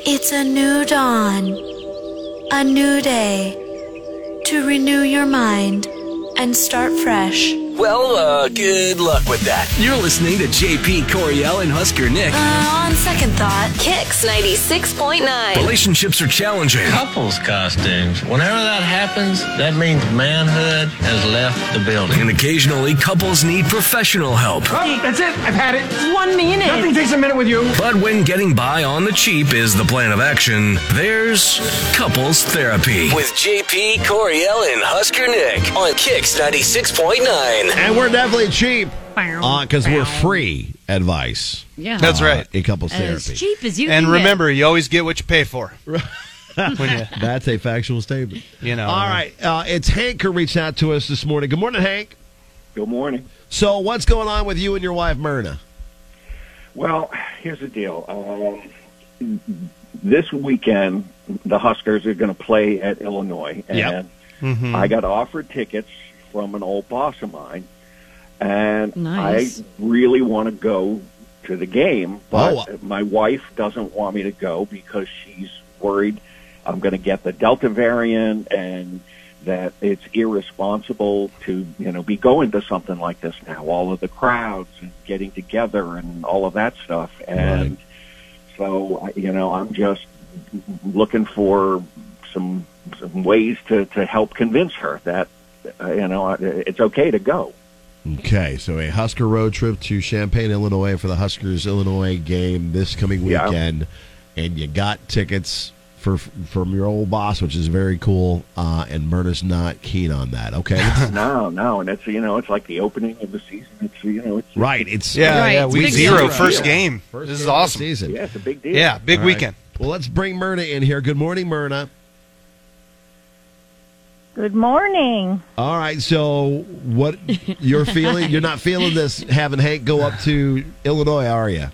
It's a new dawn, a new day, to renew your mind and start fresh. Well, good luck with that. You're listening to JP Coriel and Husker Nick. On second thought, Kicks 96.9. Relationships are challenging. Couples costumes. Whenever that happens, that means manhood has left the building. And occasionally, couples need professional help. Oh, that's it. I've had it. 1 minute. Nothing takes a minute with you. But when getting by on the cheap is the plan of action, there's couples therapy. With JP Coriel and Husker Nick on Kicks 96.9. And we're definitely cheap because we're free advice. Yeah. That's right. In couples As therapy. cheap as you And can remember, you always get what you pay for. That's a factual statement. You know. All right. It's Hank who reached out to us this morning. Good morning, Hank. Good morning. So what's going on with you and your wife, Myrna? Well, here's the deal. This weekend, the Huskers are going to play at Illinois, and I got offered tickets from an old boss of mine, and Nice. I really want to go to the game, but my wife doesn't want me to go because she's worried I'm going to get the Delta variant and that it's irresponsible to, be going to something like this now, all of the crowds and getting together and all of that stuff. And so, I'm just looking for some ways to help convince her that, it's okay to go. Okay, so a Husker road trip to Champaign, Illinois for the Huskers-Illinois game this coming weekend, and you got tickets from your old boss, which is very cool, and Myrna's not keen on that, okay? No, and it's, it's like the opening of the season. It's right. It's week zero, first game. This is awesome. Season. Yeah, it's a big deal. Yeah, big weekend. Well, let's bring Myrna in here. Good morning, Myrna. Good morning. All right, so what you're feeling? You're not feeling this having Hank go up to Illinois, are you?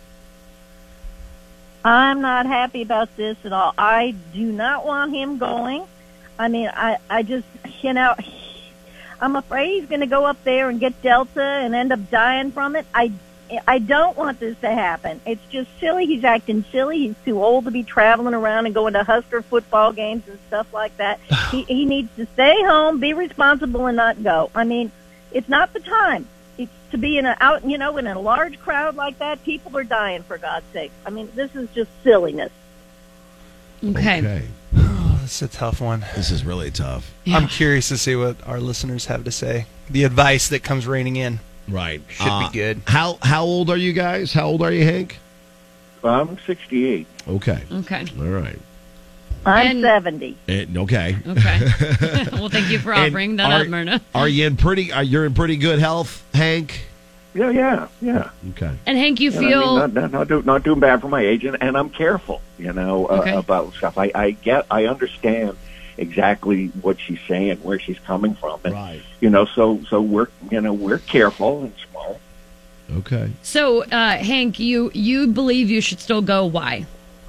I'm not happy about this at all. I do not want him going. I mean, I just, I'm afraid he's going to go up there and get Delta and end up dying from it. I don't want this to happen. It's just silly. He's acting silly. He's too old to be traveling around and going to Husker football games and stuff like that. He needs to stay home, be responsible, and not go. I mean, it's not the time. It's to be in a large crowd like that. People are dying, for God's sake. I mean, this is just silliness. Okay. Oh, that's a tough one. This is really tough. Yeah. I'm curious to see what our listeners have to say. The advice that comes raining in. Right. Should be good. How old are you guys? How old are you, Hank? I'm 68. Okay. Okay. All right. I'm 70. Okay. Okay. Well, thank you for offering that up, Myrna. You're in pretty good health, Hank? Yeah. Okay. And Hank, you feel... I mean, not doing bad for my age, and I'm careful, about stuff. I understand exactly what she's saying, where she's coming from, and right. So we're careful and smart. Okay. So, Hank, you believe you should still go. Why?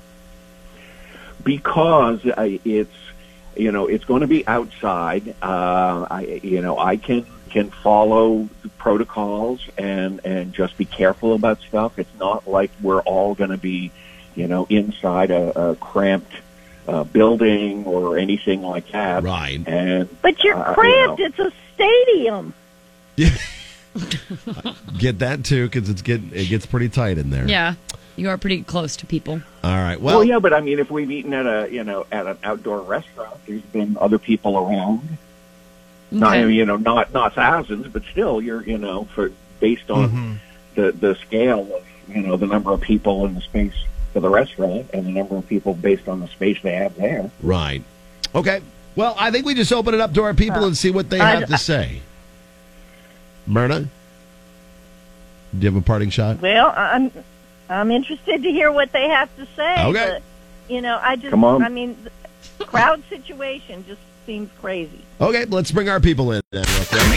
Because it's going to be outside. I can follow the protocols and just be careful about stuff. It's not like we're all going to be, inside a cramped building or anything like that. Right. But you're cramped. It's a stadium. Yeah. Get that too, because it gets pretty tight in there. Yeah, you are pretty close to people. All right. Well, yeah, but I mean, if we've eaten at an outdoor restaurant, there's been other people around. Okay. Not thousands, but still, based on the scale of the number of people in the space for the restaurant and the number of people based on the space they have there. Right. Okay. Well, I think we just open it up to our people and see what they have to say. Myrna, do you have a parting shot? Well, I'm interested to hear what they have to say. Okay. But, Come on. I mean, the crowd situation just seems crazy. Okay, let's bring our people in then.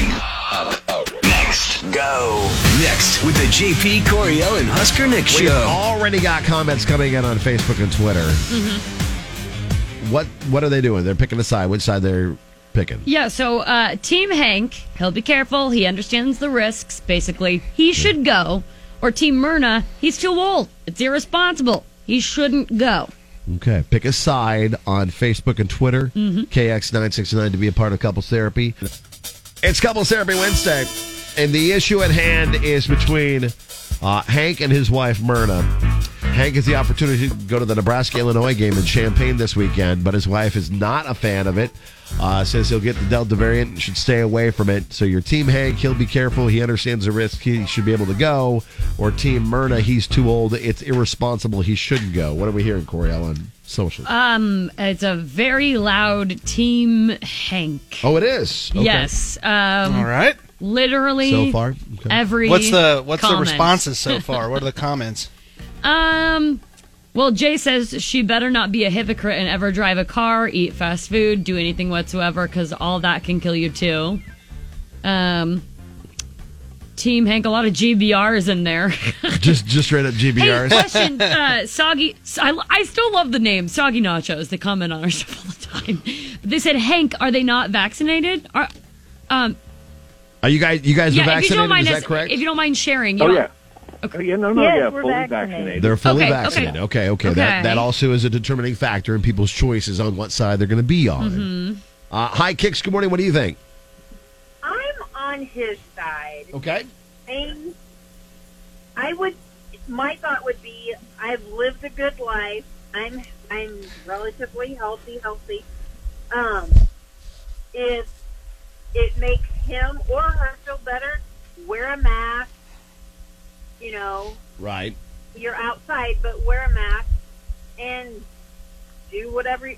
Next with the JP Coriel and Husker Nick We've show. already got comments coming in on Facebook and Twitter. What are they doing? They're picking a side. Which side they're picking? Yeah, so Team Hank, he'll be careful. He understands the risks, basically. He should go. Or Team Myrna, he's too old. It's irresponsible. He shouldn't go. Okay. Pick a side on Facebook and Twitter, KX969, to be a part of Couples Therapy. It's Couples Therapy Wednesday, and the issue at hand is between Hank and his wife, Myrna. Hank has the opportunity to go to the Nebraska-Illinois game in Champaign this weekend, but his wife is not a fan of it. Says he'll get the Delta variant and should stay away from it. So your team Hank, he'll be careful. He understands the risk. He should be able to go. Or team Myrna, he's too old. It's irresponsible. He shouldn't go. What are we hearing, Coriel, on social? It's a very loud team Hank. Oh, it is? Okay. Yes. All right. Literally. So far? Okay. Every What's the comment. responses so far? What are the comments? Well, Jay says she better not be a hypocrite and ever drive a car, eat fast food, do anything whatsoever, because all that can kill you too. Team Hank, a lot of GBRs in there. just straight up GBRs. Hey, question, Soggy. I still love the name Soggy Nachos. They comment on our stuff all the time. But they said, Hank, are they not vaccinated? Are you guys are vaccinated? Is that correct? If you don't mind sharing. Yeah. Okay. Yeah, Yes, fully we're vaccinated. They're fully Okay, vaccinated. Okay. That also is a determining factor in people's choices on what side they're going to be on. Hi, Kix. Good morning. What do you think? I'm on his side. Okay. And my thought would be, I've lived a good life. I'm relatively healthy. If it makes him or her feel better, wear a mask. You know, Right. You're outside, but wear a mask and do whatever.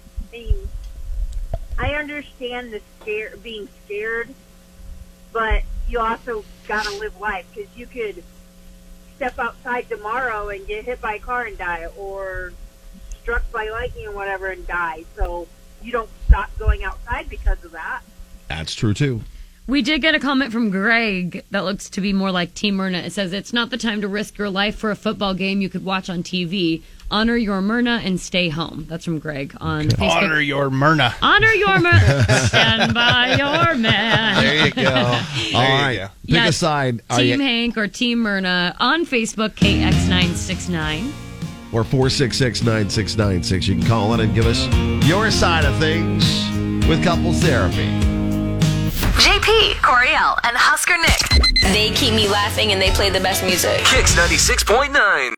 I understand being scared, but you also got to live life, because you could step outside tomorrow and get hit by a car and die, or struck by lightning or whatever and die. So you don't stop going outside because of that. That's true, too. We did get a comment from Greg that looks to be more like Team Myrna. It says, it's not the time to risk your life for a football game you could watch on TV. Honor your Myrna and stay home. That's from Greg on Facebook. Honor your Myrna. Honor your Myrna. Stand by your man. There you go. All right. Pick a side. Team Hank or Team Myrna on Facebook, KX969. Or 466-9696. You can call in and give us your side of things with Couples Therapy. JP, Coriel, and Husker Nick. They keep me laughing and they play the best music. Kix 96.9.